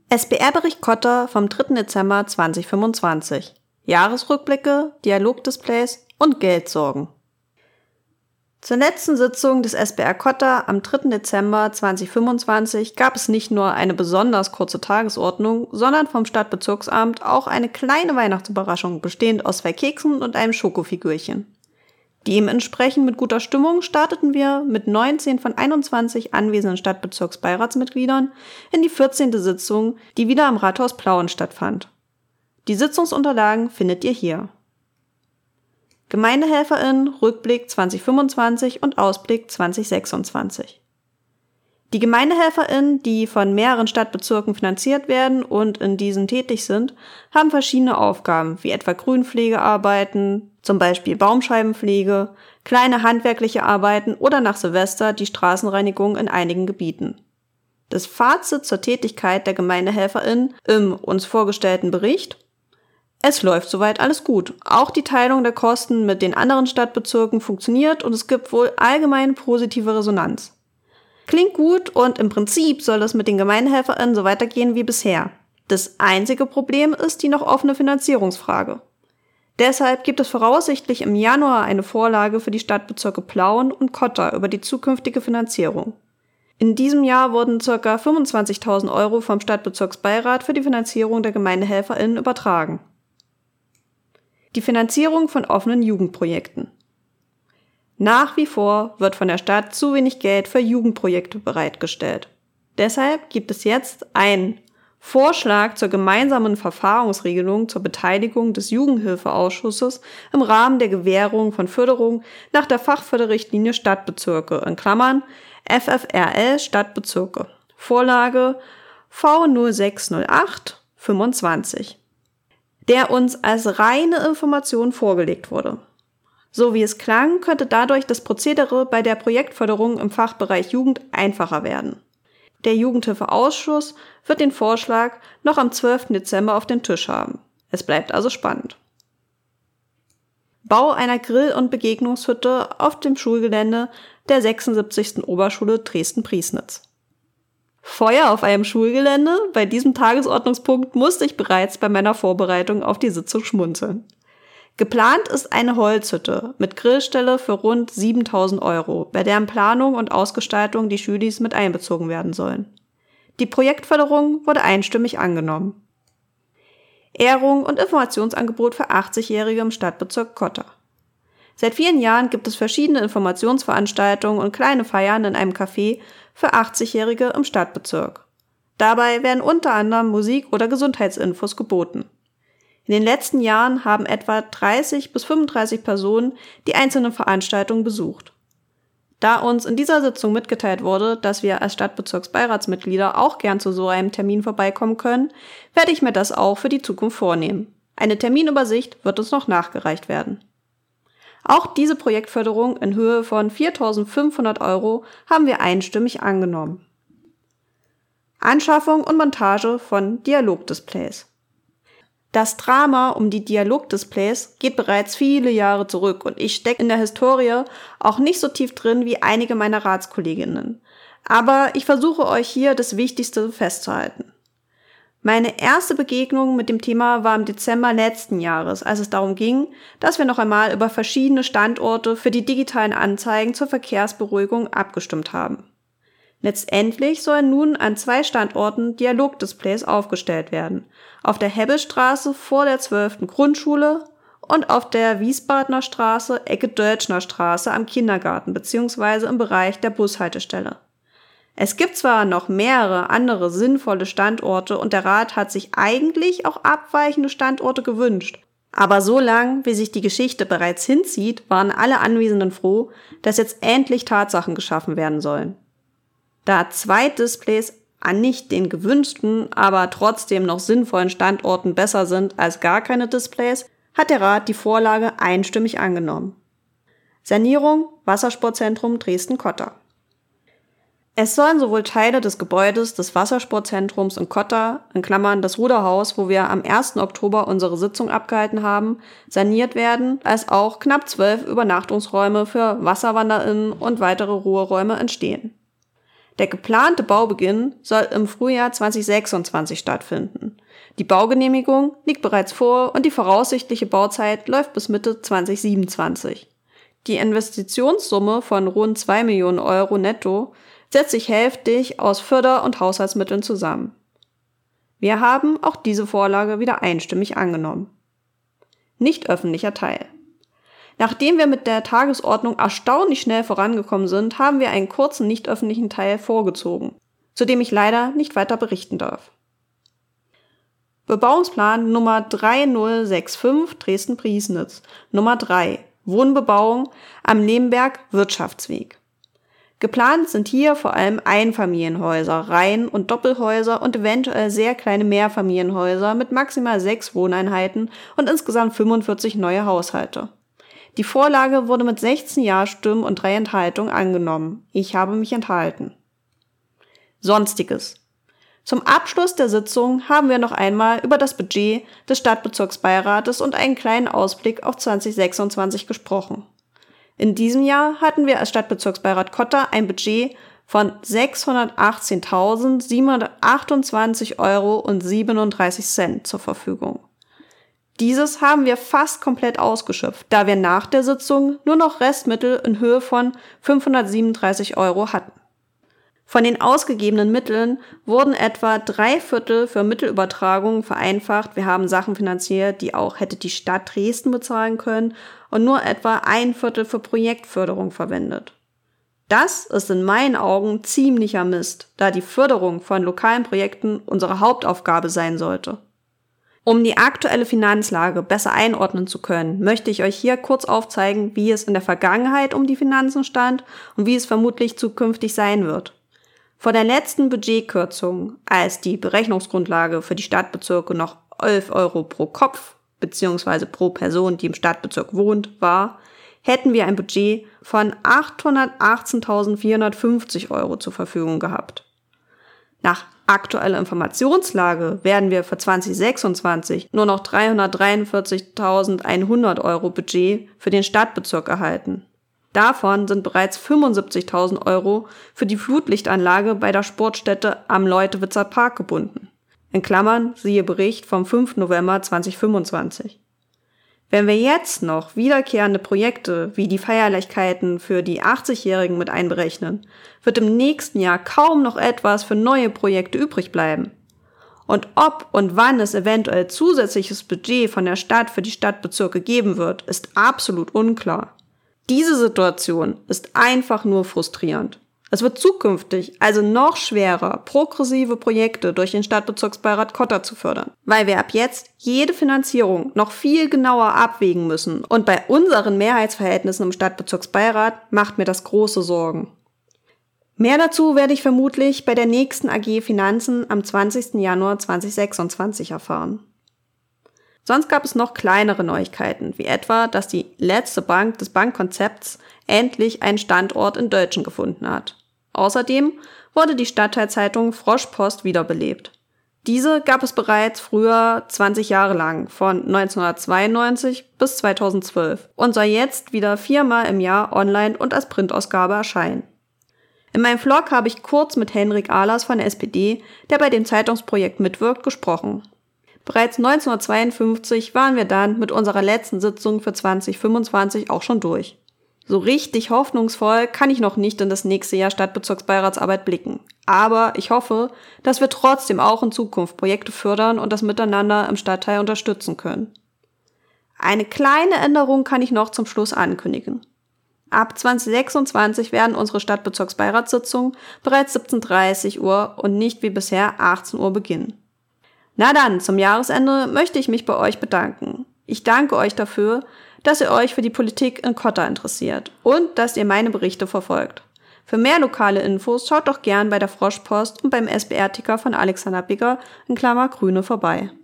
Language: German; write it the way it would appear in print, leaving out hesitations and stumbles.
SBR-Bericht Kotter vom 3. Dezember 2025. Jahresrückblicke, Dialogdisplays und Geldsorgen. Zur letzten Sitzung des SBR Kotter am 3. Dezember 2025 gab es nicht nur eine besonders kurze Tagesordnung, sondern vom Stadtbezirksamt auch eine kleine Weihnachtsüberraschung, bestehend aus 2 Keksen und einem Schokofigürchen. Dementsprechend mit guter Stimmung starteten wir mit 19 von 21 anwesenden Stadtbezirksbeiratsmitgliedern in die 14. Sitzung, die wieder am Rathaus Plauen stattfand. Die Sitzungsunterlagen findet ihr hier. GemeindehelferInnen, Rückblick 2025 und Ausblick 2026. Die GemeindehelferInnen, die von mehreren Stadtbezirken finanziert werden und in diesen tätig sind, haben verschiedene Aufgaben, wie etwa Grünpflegearbeiten, zum Beispiel Baumscheibenpflege, kleine handwerkliche Arbeiten oder nach Silvester die Straßenreinigung in einigen Gebieten. Das Fazit zur Tätigkeit der GemeindehelferInnen im uns vorgestellten Bericht: Es läuft soweit alles gut. Auch die Teilung der Kosten mit den anderen Stadtbezirken funktioniert und es gibt wohl allgemein positive Resonanz. Klingt gut und im Prinzip soll es mit den GemeindehelferInnen so weitergehen wie bisher. Das einzige Problem ist die noch offene Finanzierungsfrage. Deshalb gibt es voraussichtlich im Januar eine Vorlage für die Stadtbezirke Plauen und Kotter über die zukünftige Finanzierung. In diesem Jahr wurden ca. 25.000 € vom Stadtbezirksbeirat für die Finanzierung der GemeindehelferInnen übertragen. Die Finanzierung von offenen Jugendprojekten. Nach wie vor wird von der Stadt zu wenig Geld für Jugendprojekte bereitgestellt. Deshalb gibt es jetzt einen Vorschlag zur gemeinsamen Verfahrensregelung zur Beteiligung des Jugendhilfeausschusses im Rahmen der Gewährung von Förderung nach der Fachförderrichtlinie Stadtbezirke (FFRL Stadtbezirke). Vorlage V0608/25, der uns als reine Information vorgelegt wurde. So wie es klang, könnte dadurch das Prozedere bei der Projektförderung im Fachbereich Jugend einfacher werden. Der Jugendhilfeausschuss wird den Vorschlag noch am 12. Dezember auf den Tisch haben. Es bleibt also spannend. Bau einer Grill- und Begegnungshütte auf dem Schulgelände der 76. Oberschule Dresden-Priesnitz. Feuer auf einem Schulgelände? Bei diesem Tagesordnungspunkt musste ich bereits bei meiner Vorbereitung auf die Sitzung schmunzeln. Geplant ist eine Holzhütte mit Grillstelle für rund 7.000 €, bei deren Planung und Ausgestaltung die Schülis mit einbezogen werden sollen. Die Projektförderung wurde einstimmig angenommen. Ehrung und Informationsangebot für 80-Jährige im Stadtbezirk Kotter. Seit vielen Jahren gibt es verschiedene Informationsveranstaltungen und kleine Feiern in einem Café für 80-Jährige im Stadtbezirk. Dabei werden unter anderem Musik- oder Gesundheitsinfos geboten. In den letzten Jahren haben etwa 30 bis 35 Personen die einzelnen Veranstaltungen besucht. Da uns in dieser Sitzung mitgeteilt wurde, dass wir als Stadtbezirksbeiratsmitglieder auch gern zu so einem Termin vorbeikommen können, werde ich mir das auch für die Zukunft vornehmen. Eine Terminübersicht wird uns noch nachgereicht werden. Auch diese Projektförderung in Höhe von 4.500 € haben wir einstimmig angenommen. Anschaffung und Montage von Dialogdisplays. Das Drama um die Dialogdisplays geht bereits viele Jahre zurück und ich stecke in der Historie auch nicht so tief drin wie einige meiner Ratskolleginnen. Aber ich versuche euch hier das Wichtigste festzuhalten. Meine erste Begegnung mit dem Thema war im Dezember letzten Jahres, als es darum ging, dass wir noch einmal über verschiedene Standorte für die digitalen Anzeigen zur Verkehrsberuhigung abgestimmt haben. Letztendlich sollen nun an 2 Standorten Dialogdisplays aufgestellt werden. Auf der Hebbelstraße vor der 12. Grundschule und auf der Wiesbadener Straße, Ecke Döltschner Straße am Kindergarten bzw. im Bereich der Bushaltestelle. Es gibt zwar noch mehrere andere sinnvolle Standorte und der Rat hat sich eigentlich auch abweichende Standorte gewünscht. Aber so lang, wie sich die Geschichte bereits hinzieht, waren alle Anwesenden froh, dass jetzt endlich Tatsachen geschaffen werden sollen. Da 2 Displays an nicht den gewünschten, aber trotzdem noch sinnvollen Standorten besser sind als gar keine Displays, hat der Rat die Vorlage einstimmig angenommen. Sanierung Wassersportzentrum Dresden-Kotter. Es sollen sowohl Teile des Gebäudes des Wassersportzentrums in Kotter, in Klammern das Ruderhaus, wo wir am 1. Oktober unsere Sitzung abgehalten haben, saniert werden, als auch knapp 12 Übernachtungsräume für WasserwanderInnen und weitere Ruheräume entstehen. Der geplante Baubeginn soll im Frühjahr 2026 stattfinden. Die Baugenehmigung liegt bereits vor und die voraussichtliche Bauzeit läuft bis Mitte 2027. Die Investitionssumme von rund 2 Millionen Euro netto setzt sich hälftig aus Förder- und Haushaltsmitteln zusammen. Wir haben auch diese Vorlage wieder einstimmig angenommen. Nicht öffentlicher Teil. Nachdem wir mit der Tagesordnung erstaunlich schnell vorangekommen sind, haben wir einen kurzen nicht öffentlichen Teil vorgezogen, zu dem ich leider nicht weiter berichten darf. Bebauungsplan Nummer 3065 Dresden-Priesnitz, Nummer 3, Wohnbebauung am Lemberg Wirtschaftsweg. Geplant sind hier vor allem Einfamilienhäuser, Reihen- und Doppelhäuser und eventuell sehr kleine Mehrfamilienhäuser mit maximal 6 Wohneinheiten und insgesamt 45 neue Haushalte. Die Vorlage wurde mit 16 Ja-Stimmen und 3 Enthaltungen angenommen. Ich habe mich enthalten. Sonstiges. Zum Abschluss der Sitzung haben wir noch einmal über das Budget des Stadtbezirksbeirates und einen kleinen Ausblick auf 2026 gesprochen. In diesem Jahr hatten wir als Stadtbezirksbeirat Kotter ein Budget von 618.728,37 € zur Verfügung. Dieses haben wir fast komplett ausgeschöpft, da wir nach der Sitzung nur noch Restmittel in Höhe von 537 € hatten. Von den ausgegebenen Mitteln wurden etwa 3/4 für Mittelübertragungen vereinfacht. Wir haben Sachen finanziert, die auch hätte die Stadt Dresden bezahlen können, und nur etwa 1/4 für Projektförderung verwendet. Das ist in meinen Augen ziemlicher Mist, da die Förderung von lokalen Projekten unsere Hauptaufgabe sein sollte. Um die aktuelle Finanzlage besser einordnen zu können, möchte ich euch hier kurz aufzeigen, wie es in der Vergangenheit um die Finanzen stand und wie es vermutlich zukünftig sein wird. Vor der letzten Budgetkürzung, als die Berechnungsgrundlage für die Stadtbezirke noch 11 € pro Kopf bzw. pro Person, die im Stadtbezirk wohnt, war, hätten wir ein Budget von 818.450 € zur Verfügung gehabt. Nach aktueller Informationslage werden wir für 2026 nur noch 343.100 € Budget für den Stadtbezirk erhalten. Davon sind bereits 75.000 € für die Flutlichtanlage bei der Sportstätte am Leutewitzer Park gebunden. In Klammern siehe Bericht vom 5. November 2025. Wenn wir jetzt noch wiederkehrende Projekte wie die Feierlichkeiten für die 80-Jährigen mit einberechnen, wird im nächsten Jahr kaum noch etwas für neue Projekte übrig bleiben. Und ob und wann es eventuell zusätzliches Budget von der Stadt für die Stadtbezirke geben wird, ist absolut unklar. Diese Situation ist einfach nur frustrierend. Es wird zukünftig also noch schwerer, progressive Projekte durch den Stadtbezirksbeirat Kotter zu fördern, weil wir ab jetzt jede Finanzierung noch viel genauer abwägen müssen. Und bei unseren Mehrheitsverhältnissen im Stadtbezirksbeirat macht mir das große Sorgen. Mehr dazu werde ich vermutlich bei der nächsten AG Finanzen am 20. Januar 2026 erfahren. Sonst gab es noch kleinere Neuigkeiten, wie etwa, dass die letzte Bank des Bankkonzepts endlich einen Standort in Dölzschen gefunden hat. Außerdem wurde die Stadtteilzeitung Froschpost wiederbelebt. Diese gab es bereits früher 20 Jahre lang, von 1992 bis 2012, und soll jetzt wieder 4-mal im Jahr online und als Printausgabe erscheinen. In meinem Vlog habe ich kurz mit Henrik Ahlers von der SPD, der bei dem Zeitungsprojekt mitwirkt, gesprochen. Bereits 1952 waren wir dann mit unserer letzten Sitzung für 2025 auch schon durch. So richtig hoffnungsvoll kann ich noch nicht in das nächste Jahr Stadtbezirksbeiratsarbeit blicken. Aber ich hoffe, dass wir trotzdem auch in Zukunft Projekte fördern und das Miteinander im Stadtteil unterstützen können. Eine kleine Änderung kann ich noch zum Schluss ankündigen. Ab 2026 werden unsere Stadtbezirksbeiratssitzungen bereits 17:30 Uhr und nicht wie bisher 18 Uhr beginnen. Na dann, zum Jahresende möchte ich mich bei euch bedanken. Ich danke euch dafür, dass ihr euch für die Politik in Kotter interessiert und dass ihr meine Berichte verfolgt. Für mehr lokale Infos schaut doch gern bei der Froschpost und beim SBR-Ticker von Alexander Bigger (Grüne) vorbei.